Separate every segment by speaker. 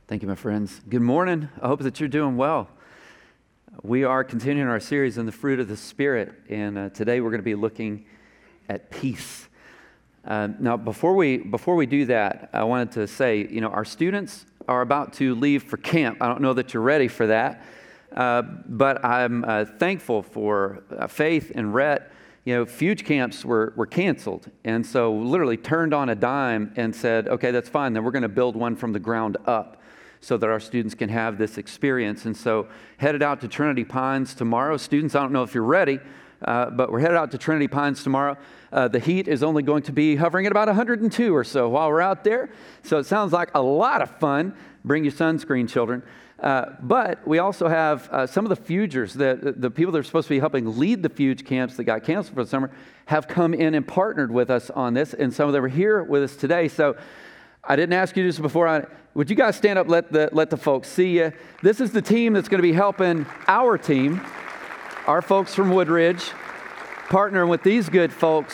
Speaker 1: Thank you, my friends. Good morning. I hope that you're doing well. We are continuing our series on the fruit of the Spirit, and today we're going to be looking at peace. Now, before we do that, I wanted to say, our students are about to leave for camp. I don't know that you're ready for that, but I'm thankful for Faith and Rhett. Fuge camps were canceled, and so literally turned on a dime and said, okay, that's fine, then we're going to build one from the ground up so that our students can have this experience. And so headed out to Trinity Pines tomorrow. Students, I don't know if you're ready, but we're headed out to Trinity Pines tomorrow. The heat is only going to be hovering at about 102 or so while we're out there. So it sounds like a lot of fun. Bring your sunscreen, children. But we also have some of the Fugers, the people that are supposed to be helping lead the Fuge camps that got canceled for the summer, have come in and partnered with us on this, and some of them are here with us today. So I didn't ask you this before. Would you guys stand up, let the folks see you? This is the team that's going to be helping our team, our folks from Woodridge, partnering with these good folks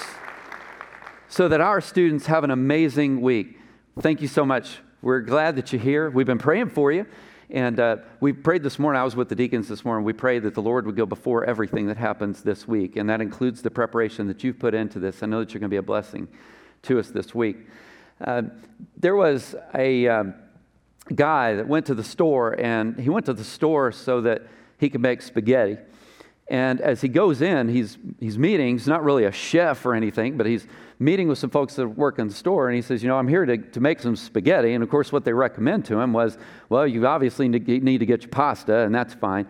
Speaker 1: so that our students have an amazing week. Thank you so much. We're glad that you're here. We've been praying for you. And we prayed this morning. I was with the deacons this morning. We prayed that the Lord would go before everything that happens this week. And that includes the preparation that you've put into this. I know that you're going to be a blessing to us this week. There was a guy that went to the store, and he went to the store so that he could make spaghetti. And as he goes in, he's meeting. He's not really a chef or anything, but he's meeting with some folks that work in the store. And he says, I'm here to make some spaghetti. And of course, what they recommend to him was, well, you obviously need to get your pasta, and that's fine.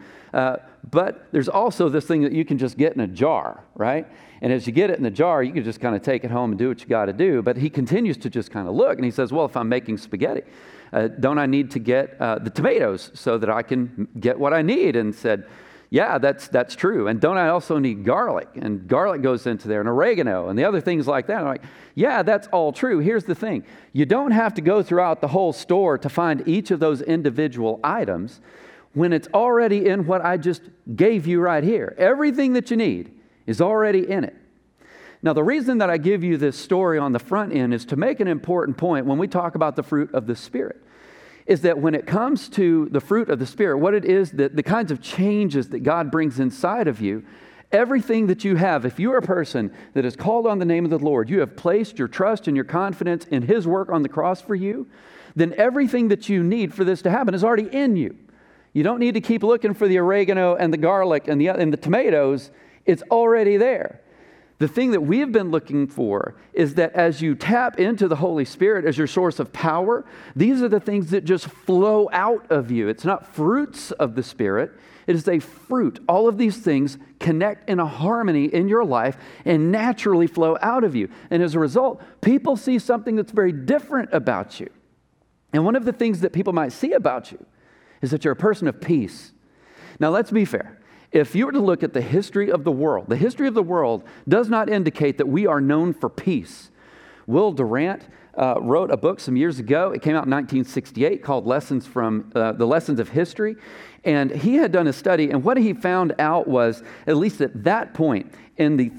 Speaker 1: But there's also this thing that you can just get in a jar, right? And as you get it in the jar, you can just kind of take it home and do what you got to do. But he continues to just kind of look, and he says, well, if I'm making spaghetti, don't I need to get the tomatoes so that I can get what I need? And said, yeah, that's true. And don't I also need garlic? And garlic goes into there, and oregano, and the other things like that. I'm like, yeah, that's all true. Here's the thing. You don't have to go throughout the whole store to find each of those individual items when it's already in what I just gave you right here. Everything that you need is already in it. Now, the reason that I give you this story on the front end is to make an important point when we talk about the fruit of the Spirit, is that when it comes to the fruit of the Spirit, what it is, the kinds of changes that God brings inside of you, everything that you have, if you're a person that is called on the name of the Lord, you have placed your trust and your confidence in His work on the cross for you, then everything that you need for this to happen is already in you. You don't need to keep looking for the oregano and the garlic and the tomatoes. It's already there. The thing that we've been looking for is that as you tap into the Holy Spirit as your source of power, these are the things that just flow out of you. It's not fruits of the Spirit. It is a fruit. All of these things connect in a harmony in your life and naturally flow out of you. And as a result, people see something that's very different about you. And one of the things that people might see about you is that you're a person of peace. Now, let's be fair. If you were to look at the history of the world does not indicate that we are known for peace. Will Durant wrote a book some years ago. It came out in 1968 called Lessons from the Lessons of History. And he had done a study, and what he found out was, at least at that point, in the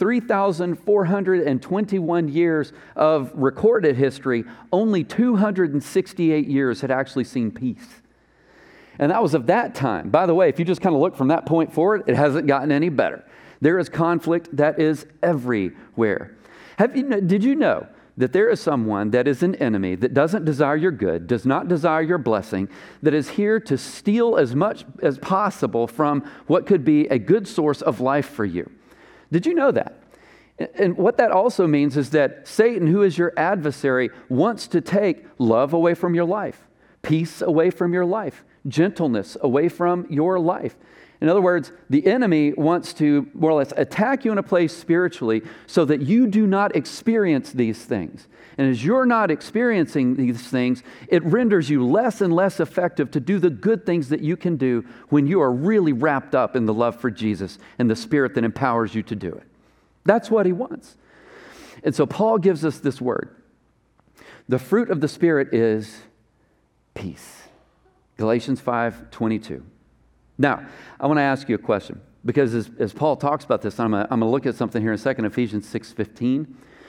Speaker 1: 3,421 years of recorded history, only 268 years had actually seen peace. And that was of that time. By the way, if you just kind of look from that point forward, it hasn't gotten any better. There is conflict that is everywhere. Did you know that there is someone that is an enemy that doesn't desire your good, does not desire your blessing, that is here to steal as much as possible from what could be a good source of life for you? Did you know that? And what that also means is that Satan, who is your adversary, wants to take love away from your life, peace away from your life, gentleness away from your life. In other words, the enemy wants to more or less attack you in a place spiritually so that you do not experience these things. And as you're not experiencing these things, it renders you less and less effective to do the good things that you can do when you are really wrapped up in the love for Jesus and the Spirit that empowers you to do it. That's what he wants. And so Paul gives us this word. The fruit of the Spirit is peace. Galatians 5:22. Now, I want to ask you a question, because as Paul talks about this, I'm going to look at something here in a second, Ephesians 6:15.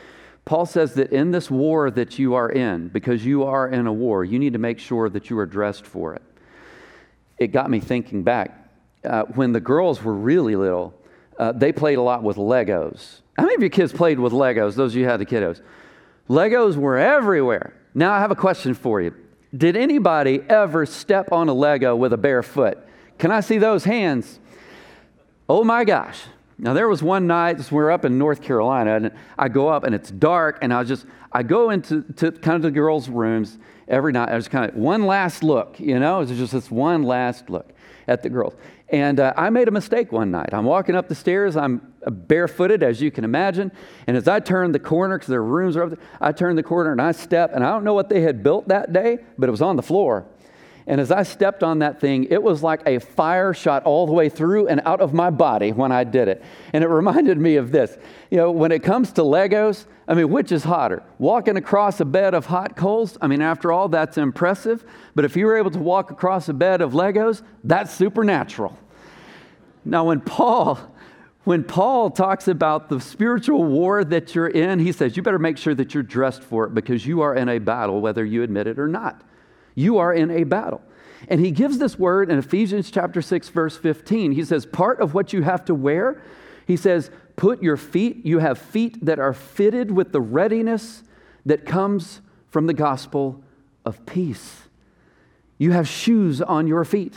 Speaker 1: Paul says that in this war that you are in, because you are in a war, you need to make sure that you are dressed for it. It got me thinking back. When the girls were really little, they played a lot with Legos. How many of your kids played with Legos, those of you who had the kiddos? Legos were everywhere. Now I have a question for you. Did anybody ever step on a Lego with a bare foot? Can I see those hands? Oh my gosh. Now there was one night, we're up in North Carolina, and I go up and it's dark, and I go into kind of the girls' rooms every night. I was kind of one last look, it's just this one last look at the girls. And I made a mistake one night. I'm walking up the stairs. I'm barefooted, as you can imagine. And as I turned the corner, because their rooms are up there, I turned the corner and I stepped. And I don't know what they had built that day, but it was on the floor. And as I stepped on that thing, it was like a fire shot all the way through and out of my body when I did it. And it reminded me of this. When it comes to Legos, which is hotter? Walking across a bed of hot coals? After all, that's impressive. But if you were able to walk across a bed of Legos, that's supernatural. Now, when Paul talks about the spiritual war that you're in, he says, you better make sure that you're dressed for it because you are in a battle, whether you admit it or not. You are in a battle. And he gives this word in Ephesians chapter 6, verse 15. He says, part of what you have to wear, he says, you have feet that are fitted with the readiness that comes from the gospel of peace. You have shoes on your feet.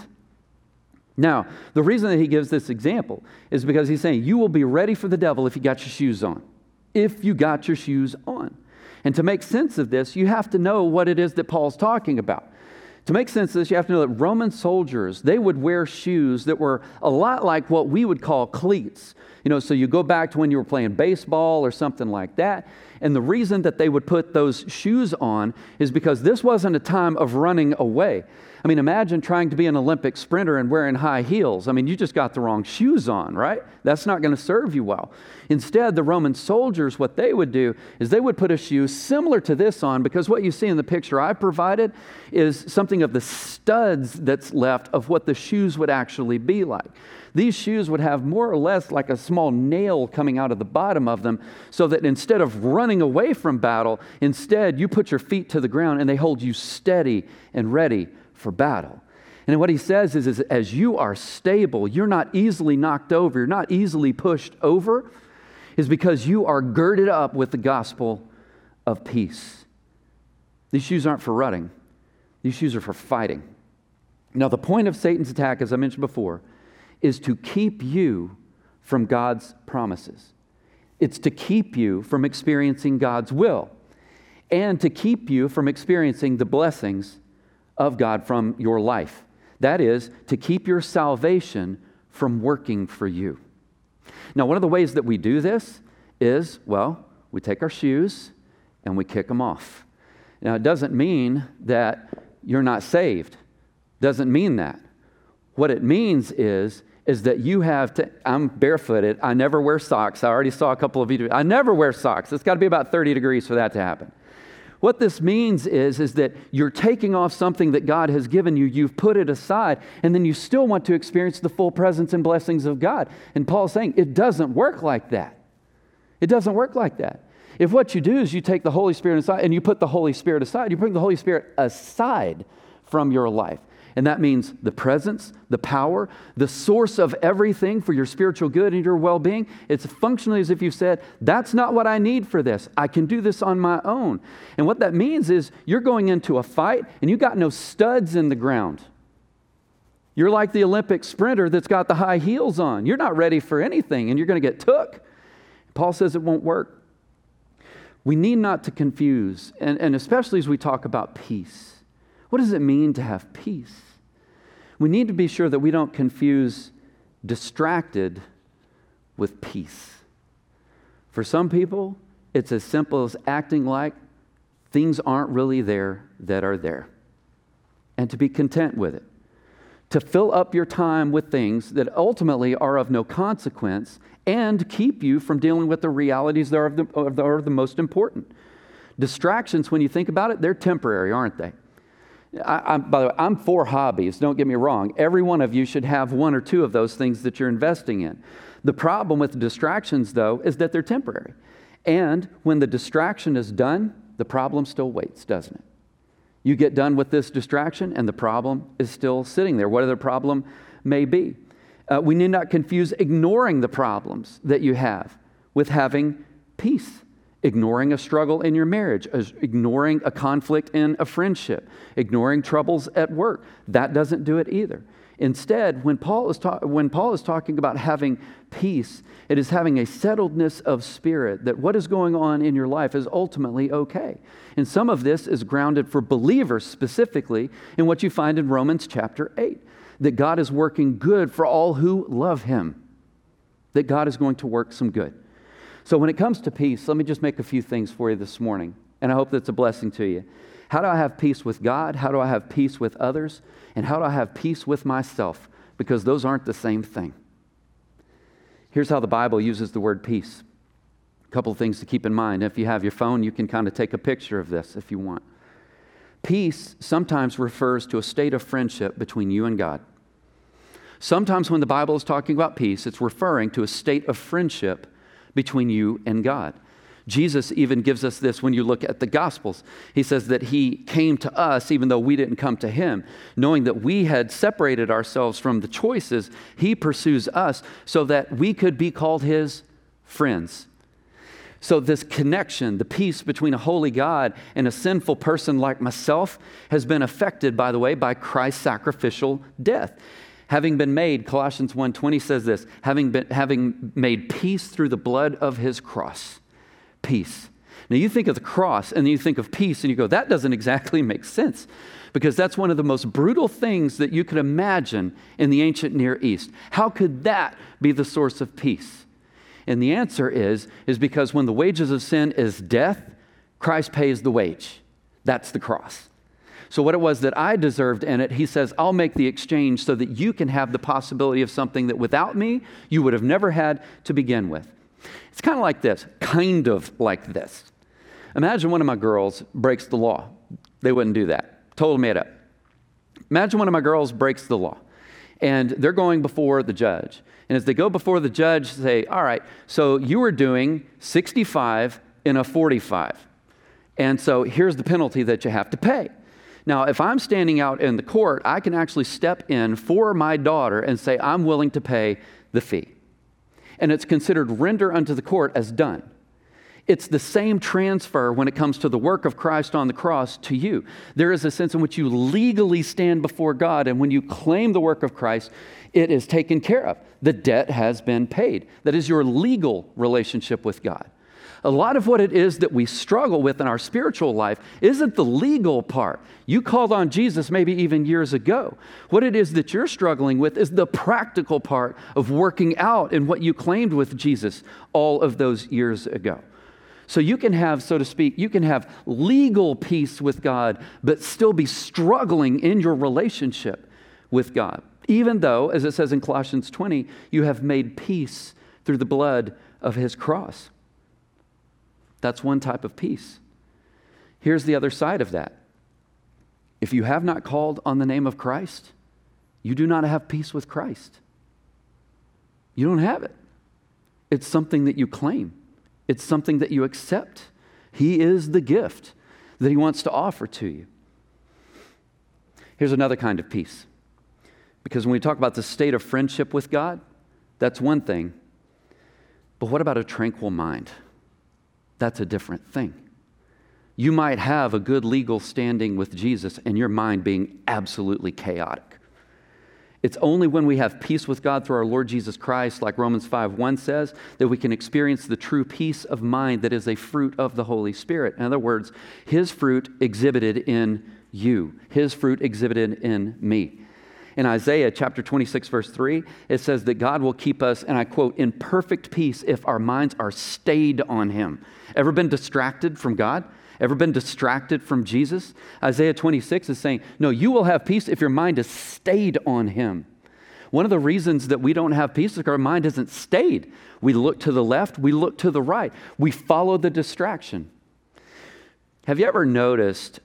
Speaker 1: Now, the reason that he gives this example is because he's saying you will be ready for the devil if you got your shoes on. If you got your shoes on. And to make sense of this, you have to know what it is that Paul's talking about. To make sense of this, you have to know that Roman soldiers, they would wear shoes that were a lot like what we would call cleats. So you go back to when you were playing baseball or something like that. And the reason that they would put those shoes on is because this wasn't a time of running away. Imagine trying to be an Olympic sprinter and wearing high heels. You just got the wrong shoes on, right? That's not going to serve you well. Instead, the Roman soldiers, what they would do is they would put a shoe similar to this on, because what you see in the picture I provided is something of the studs that's left of what the shoes would actually be like. These shoes would have more or less like a small nail coming out of the bottom of them, so that instead of running away from battle, instead you put your feet to the ground and they hold you steady and ready for battle. And what he says is as you are stable, you're not easily knocked over, you're not easily pushed over, is because you are girded up with the gospel of peace. These shoes aren't for running. These shoes are for fighting. Now, the point of Satan's attack, as I mentioned before, is to keep you from God's promises. It's to keep you from experiencing God's will and to keep you from experiencing the blessings of God from your life. That is, to keep your salvation from working for you. Now, one of the ways that we do this is, we take our shoes and we kick them off. Now, it doesn't mean that you're not saved. Doesn't mean that. What it means is that you have to, I'm barefooted, I never wear socks. I already saw a couple of you do it. I never wear socks. It's got to be about 30 degrees for that to happen. What this means is that you're taking off something that God has given you, you've put it aside, and then you still want to experience the full presence and blessings of God. And Paul's saying it doesn't work like that. It doesn't work like that. If what you do is you take the Holy Spirit aside and you put the Holy Spirit aside, you bring the Holy Spirit aside from your life. And that means the presence, the power, the source of everything for your spiritual good and your well-being. It's functionally as if you said, that's not what I need for this. I can do this on my own. And what that means is you're going into a fight and you got no studs in the ground. You're like the Olympic sprinter that's got the high heels on. You're not ready for anything and you're going to get took. Paul says it won't work. We need not to confuse, and especially as we talk about peace. What does it mean to have peace? We need to be sure that we don't confuse distracted with peace. For some people, it's as simple as acting like things aren't really there that are there, and to be content with it. To fill up your time with things that ultimately are of no consequence and keep you from dealing with the realities that are the most important. Distractions, when you think about it, they're temporary, aren't they? By the way, I'm for hobbies, don't get me wrong. Every one of you should have one or two of those things that you're investing in. The problem with distractions, though, is that they're temporary. And when the distraction is done, the problem still waits, doesn't it? You get done with this distraction and the problem is still sitting there, whatever the problem may be. We need not confuse ignoring the problems that you have with having peace. Ignoring a struggle in your marriage, ignoring a conflict in a friendship, ignoring troubles at work. That doesn't do it either. Instead, when Paul is talking about having peace, it is having a settledness of spirit that what is going on in your life is ultimately okay. And some of this is grounded for believers specifically in what you find in Romans chapter 8, that God is working good for all who love Him, that God is going to work some good. So when it comes to peace, let me just make a few things for you this morning, and I hope that's a blessing to you. How do I have peace with God? How do I have peace with others? And how do I have peace with myself? Because those aren't the same thing. Here's how the Bible uses the word peace. A couple of things to keep in mind. If you have your phone, you can kind of take a picture of this if you want. Peace sometimes refers to a state of friendship between you and God. Sometimes when the Bible is talking about peace, it's referring to a state of friendship between you and God. Jesus even gives us this when you look at the Gospels. He says that He came to us even though we didn't come to Him. Knowing that we had separated ourselves from the choices, He pursues us so that we could be called His friends. So this connection, the peace between a holy God and a sinful person like myself has been affected, by the way, by Christ's sacrificial death. Having been made, Colossians 1:20 says this, having made peace through the blood of His cross. Peace. Now you think of the cross and then you think of peace and you go, that doesn't exactly make sense, because that's one of the most brutal things that you could imagine in the ancient Near East. How could that be the source of peace? And the answer is because when the wages of sin is death, Christ pays the wage. That's the cross. So what it was that I deserved in it, He says, I'll make the exchange so that you can have the possibility of something that without me, you would have never had to begin with. It's kind of like this. Imagine one of my girls breaks the law. They wouldn't do that. Totally made up. Imagine one of my girls breaks the law, and they're going before the judge. And as they go before the judge, say, all right, so you were doing 65 in a 45. And so here's the penalty that you have to pay. Now, if I'm standing out in the court, I can actually step in for my daughter and say, I'm willing to pay the fee. And it's considered render unto the court as done. It's the same transfer when it comes to the work of Christ on the cross to you. There is a sense in which you legally stand before God, and when you claim the work of Christ, it is taken care of. The debt has been paid. That is your legal relationship with God. A lot of what it is that we struggle with in our spiritual life isn't the legal part. You called on Jesus maybe even years ago. What it is that you're struggling with is the practical part of working out in what you claimed with Jesus all of those years ago. So you can have, so to speak, you can have legal peace with God, but still be struggling in your relationship with God. Even though, as it says in Colossians 20, you have made peace through the blood of His cross. That's one type of peace. Here's the other side of that. If you have not called on the name of Christ, you do not have peace with Christ. You don't have it. It's something that you claim. It's something that you accept. He is the gift that He wants to offer to you. Here's another kind of peace. Because when we talk about the state of friendship with God, that's one thing. But what about a tranquil mind? That's a different thing. You might have a good legal standing with Jesus and your mind being absolutely chaotic. It's only when we have peace with God through our Lord Jesus Christ, like Romans 5:1 says, that we can experience the true peace of mind that is a fruit of the Holy Spirit. In other words, His fruit exhibited in you. His fruit exhibited in me. In Isaiah chapter 26, verse 3, it says that God will keep us, and I quote, in perfect peace if our minds are stayed on Him. Ever been distracted from God? Ever been distracted from Jesus? Isaiah 26 is saying, no, you will have peace if your mind is stayed on Him. One of the reasons that we don't have peace is our mind isn't stayed. We look to the left, we look to the right. We follow the distraction. Have you ever noticed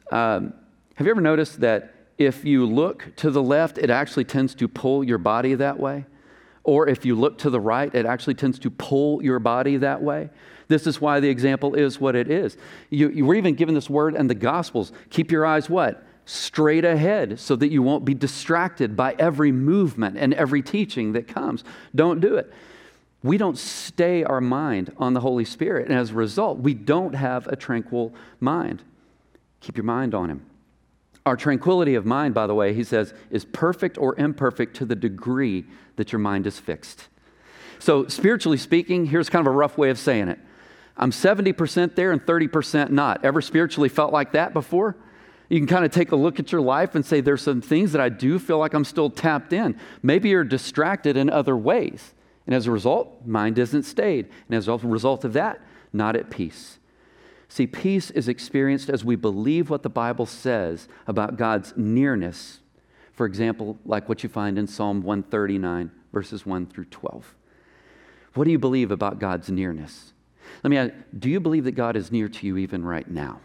Speaker 1: that if you look to the left, it actually tends to pull your body that way? Or if you look to the right, it actually tends to pull your body that way. This is why the example is what it is. You were even given this word in the Gospels. Keep your eyes what? Straight ahead, so that you won't be distracted by every movement and every teaching that comes. Don't do it. We don't stay our mind on the Holy Spirit, and as a result, we don't have a tranquil mind. Keep your mind on Him. Our tranquility of mind, by the way, he says, is perfect or imperfect to the degree that your mind is fixed. So spiritually speaking, here's kind of a rough way of saying it. I'm 70% there and 30% not. Ever spiritually felt like that before? You can kind of take a look at your life and say, there's some things that I do feel like I'm still tapped in. Maybe you're distracted in other ways. And as a result, mind isn't stayed. And as a result of that, not at peace. See, peace is experienced as we believe what the Bible says about God's nearness. For example, like what you find in Psalm 139, verses 1 through 12. What do you believe about God's nearness? Let me ask, do you believe that God is near to you even right now?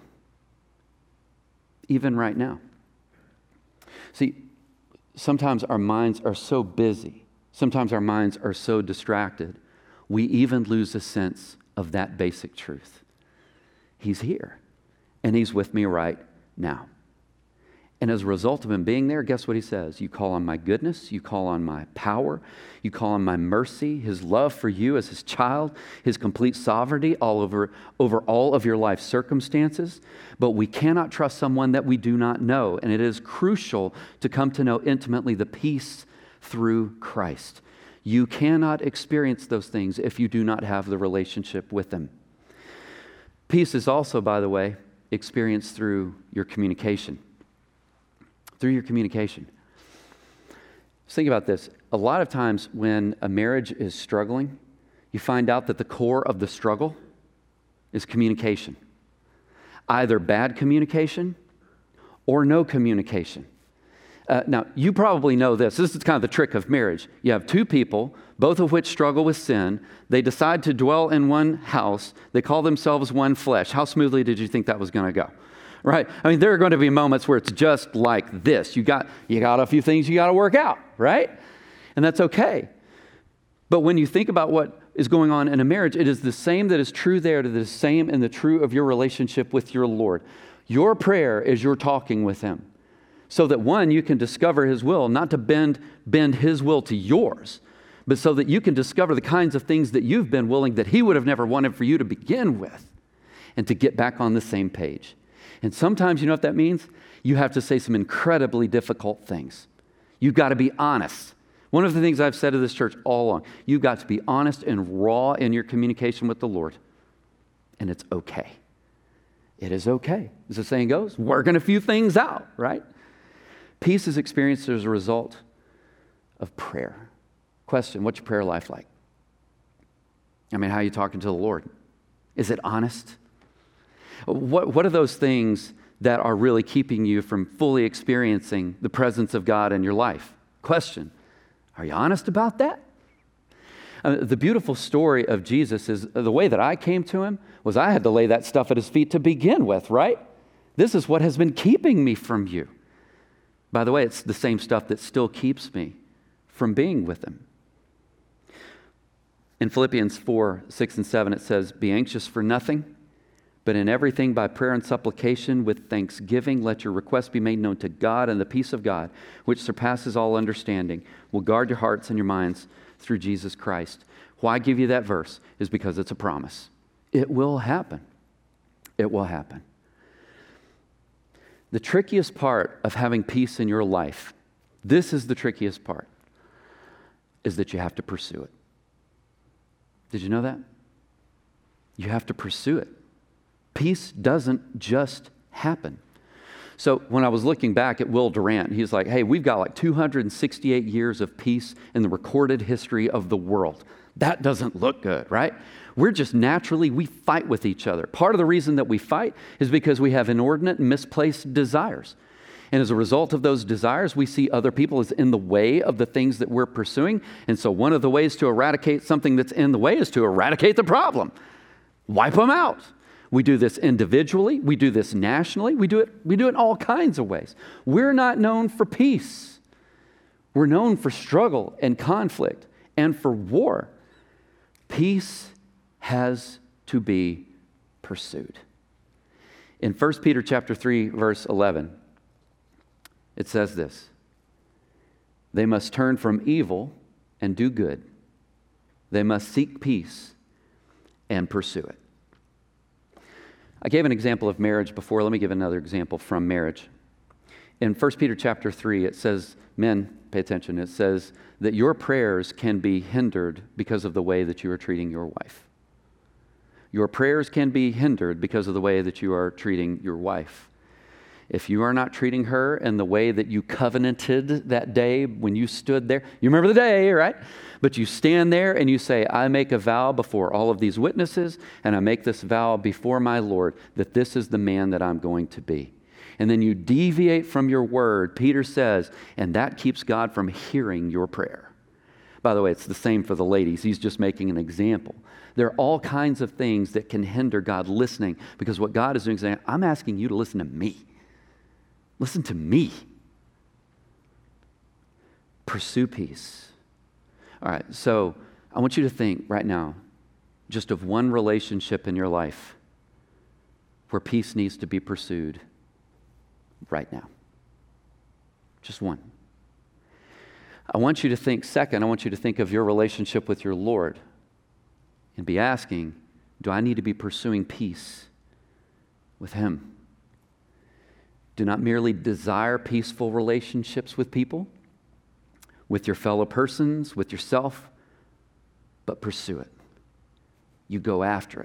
Speaker 1: Even right now. See, sometimes our minds are so busy. Sometimes our minds are so distracted. We even lose a sense of that basic truth. He's here, and He's with me right now. And as a result of Him being there, guess what He says? You call on my goodness, you call on my power, you call on my mercy, His love for you as His child, His complete sovereignty over all of your life circumstances. But we cannot trust someone that we do not know, and it is crucial to come to know intimately the peace through Christ. You cannot experience those things if you do not have the relationship with Him. Peace is also, by the way, experienced through your communication. Through your communication. Just think about this. A lot of times when a marriage is struggling, you find out that the core of the struggle is communication. Either bad communication or no communication. Now, you probably know this. This is kind of the trick of marriage. You have two people, both of which struggle with sin. They decide to dwell in one house. They call themselves one flesh. How smoothly did you think that was going to go? Right? I mean, there are going to be moments where it's just like this. You got a few things you got to work out, right? And that's okay. But when you think about what is going on in a marriage, it is the same that is true there to the same and the true of your relationship with your Lord. Your prayer is your talking with Him. So that one, you can discover His will, not to bend His will to yours, but so that you can discover the kinds of things that you've been willing that He would have never wanted for you to begin with, and to get back on the same page. And sometimes, you know what that means? You have to say some incredibly difficult things. You've got to be honest. One of the things I've said to this church all along, you've got to be honest and raw in your communication with the Lord. And it's okay. It is okay. As the saying goes, working a few things out, right? Peace is experienced as a result of prayer. Question, what's your prayer life like? I mean, how are you talking to the Lord? Is it honest? What are those things that are really keeping you from fully experiencing the presence of God in your life? Question, are you honest about that? The beautiful story of Jesus is the way that I came to Him was I had to lay that stuff at His feet to begin with, right? This is what has been keeping me from you. By the way, it's the same stuff that still keeps me from being with Him. In Philippians 4, 6 and 7, it says, be anxious for nothing, but in everything by prayer and supplication with thanksgiving, let your requests be made known to God, and the peace of God, which surpasses all understanding, will guard your hearts and your minds through Jesus Christ. Why I give you that verse is because it's a promise. It will happen. It will happen. The trickiest part of having peace in your life, this is the trickiest part, is that you have to pursue it. Did you know that? You have to pursue it. Peace doesn't just happen. So when I was looking back at Will Durant, he's like, hey, we've got like 268 years of peace in the recorded history of the world. That doesn't look good, right? We're just naturally, we fight with each other. Part of the reason that we fight is because we have inordinate and misplaced desires. And as a result of those desires, we see other people as in the way of the things that we're pursuing. And so one of the ways to eradicate something that's in the way is to eradicate the problem. Wipe them out. We do this individually. We do this nationally. We do it in all kinds of ways. We're not known for peace. We're known for struggle and conflict and for war. Peace has to be pursued. In 1 Peter chapter 3, verse 11, it says this: they must turn from evil and do good. They must seek peace and pursue it. I gave an example of marriage before. Let me give another example from marriage. In 1 Peter chapter 3, it says, men, pay attention, it says that your prayers can be hindered because of the way that you are treating your wife. Your prayers can be hindered because of the way that you are treating your wife. If you are not treating her in the way that you covenanted that day when you stood there, you remember the day, right? But you stand there and you say, I make a vow before all of these witnesses, and I make this vow before my Lord that this is the man that I'm going to be. And then you deviate from your word, Peter says, and that keeps God from hearing your prayer. By the way, it's the same for the ladies. He's just making an example. There are all kinds of things that can hinder God listening, because what God is doing is saying, I'm asking you to listen to me. Listen to me. Pursue peace. All right, so I want you to think right now just of one relationship in your life where peace needs to be pursued right now. Just one. I want you to think, second, I want you to think of your relationship with your Lord and be asking, do I need to be pursuing peace with Him? Do not merely desire peaceful relationships with people, with your fellow persons, with yourself, but pursue it. You go after it.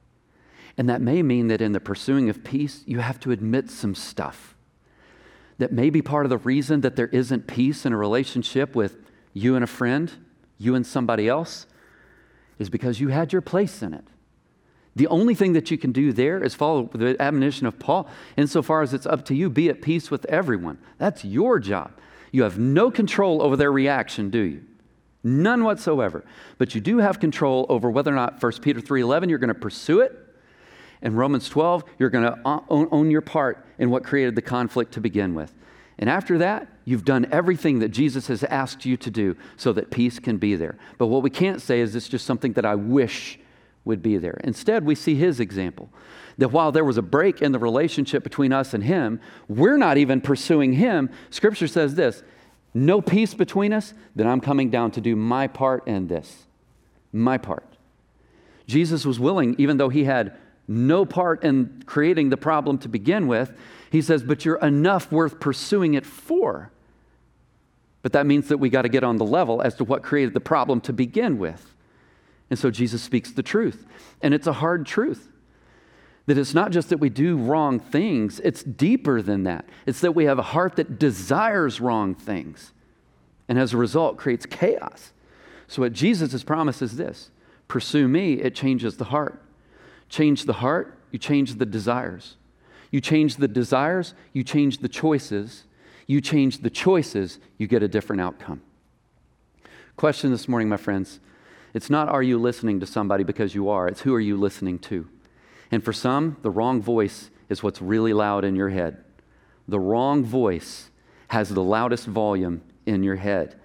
Speaker 1: And that may mean that in the pursuing of peace, you have to admit some stuff that may be part of the reason that there isn't peace in a relationship with you and a friend, you and somebody else, is because you had your place in it. The only thing that you can do there is follow the admonition of Paul. Insofar as it's up to you, be at peace with everyone. That's your job. You have no control over their reaction, do you? None whatsoever. But you do have control over whether or not 1 Peter 3:11, you're going to pursue it. And Romans 12, you're going to own your part in what created the conflict to begin with. And after that, you've done everything that Jesus has asked you to do so that peace can be there. But what we can't say is it's just something that I wish would be there. Instead, we see His example, that while there was a break in the relationship between us and Him, we're not even pursuing Him. Scripture says this: no peace between us, then I'm coming down to do my part in this. My part. Jesus was willing, even though He had no part in creating the problem to begin with, He says, but you're enough worth pursuing it for. But that means that we got to get on the level as to what created the problem to begin with. And so Jesus speaks the truth. And it's a hard truth. That it's not just that we do wrong things, it's deeper than that. It's that we have a heart that desires wrong things. And as a result, creates chaos. So what Jesus' promise is this: pursue me, it changes the heart. Change the heart, you change the desires. You change the desires, you change the choices. You change the choices, you get a different outcome. Question this morning, my friends. It's not, are you listening to somebody because you are? It's, who are you listening to? And for some, the wrong voice is what's really loud in your head. The wrong voice has the loudest volume in your head.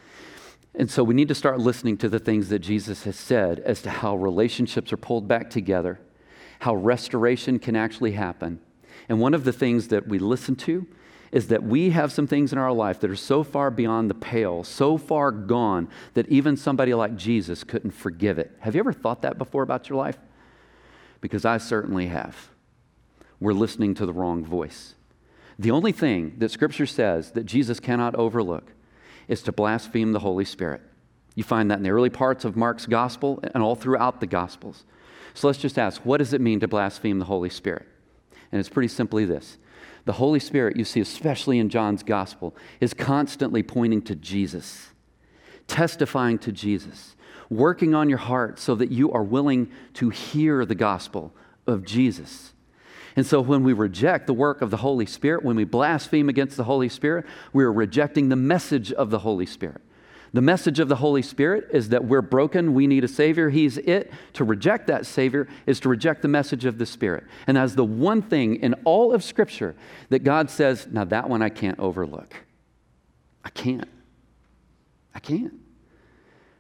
Speaker 1: And so we need to start listening to the things that Jesus has said as to how relationships are pulled back together, how restoration can actually happen. And one of the things that we listen to is that we have some things in our life that are so far beyond the pale, so far gone, that even somebody like Jesus couldn't forgive it. Have you ever thought that before about your life? Because I certainly have. We're listening to the wrong voice. The only thing that Scripture says that Jesus cannot overlook is to blaspheme the Holy Spirit. You find that in the early parts of Mark's gospel and all throughout the Gospels. So let's just ask, what does it mean to blaspheme the Holy Spirit? And it's pretty simply this. The Holy Spirit, you see, especially in John's gospel, is constantly pointing to Jesus, testifying to Jesus, working on your heart so that you are willing to hear the gospel of Jesus. And so when we reject the work of the Holy Spirit, when we blaspheme against the Holy Spirit, we're rejecting the message of the Holy Spirit. The message of the Holy Spirit is that we're broken, we need a Savior, He's it. To reject that Savior is to reject the message of the Spirit. And that's the one thing in all of Scripture that God says, now that one I can't overlook. I can't.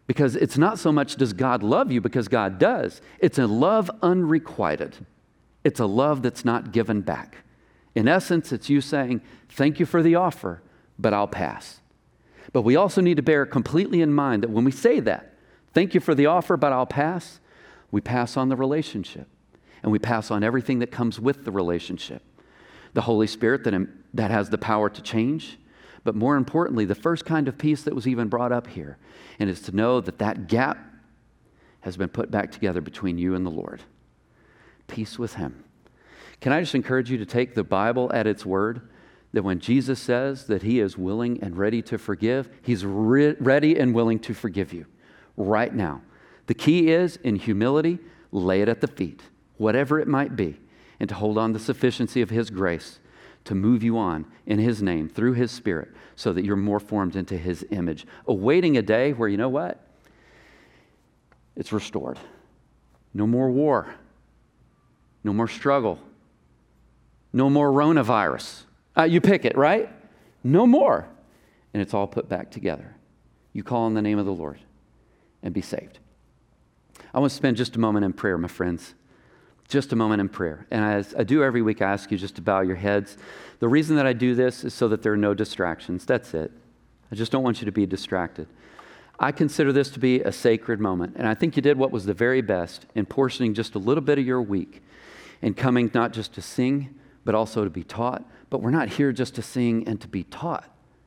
Speaker 1: Because it's not so much does God love you, because God does. It's a love unrequited. It's a love that's not given back. In essence, it's you saying, thank you for the offer, but I'll pass. But we also need to bear completely in mind that when we say that, thank you for the offer, but I'll pass, we pass on the relationship. And we pass on everything that comes with the relationship. The Holy Spirit that has the power to change. But more importantly, the first kind of peace that was even brought up here, and is to know that that gap has been put back together between you and the Lord. Peace with Him. Can I just encourage you to take the Bible at its word, that when Jesus says that He is willing and ready to forgive, He's ready and willing to forgive you right now. The key is, in humility, lay it at the feet, whatever it might be, and to hold on the sufficiency of His grace to move you on in His name, through His Spirit, so that you're more formed into His image, awaiting a day where, you know what? It's restored. No more war. No more struggle. No more coronavirus. You pick it, right? No more. And it's all put back together. You call on the name of the Lord and be saved. I want to spend just a moment in prayer, my friends. Just a moment in prayer. And as I do every week, I ask you just to bow your heads. The reason that I do this is so that there are no distractions. That's it. I just don't want you to be distracted. I consider this to be a sacred moment. And I think you did what was the very best in portioning just a little bit of your week and coming not just to sing, but also to be taught. But we're not here just to sing and to be taught.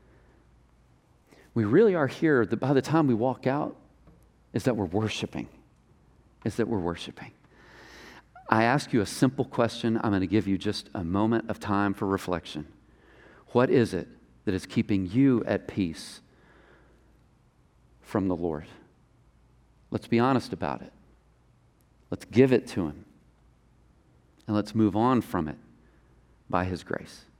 Speaker 1: We really are here, by the time we walk out, is that we're worshiping. I ask you a simple question. I'm going to give you just a moment of time for reflection. What is it that is keeping you at peace from the Lord? Let's be honest about it. Let's give it to Him. And let's move on from it by His grace.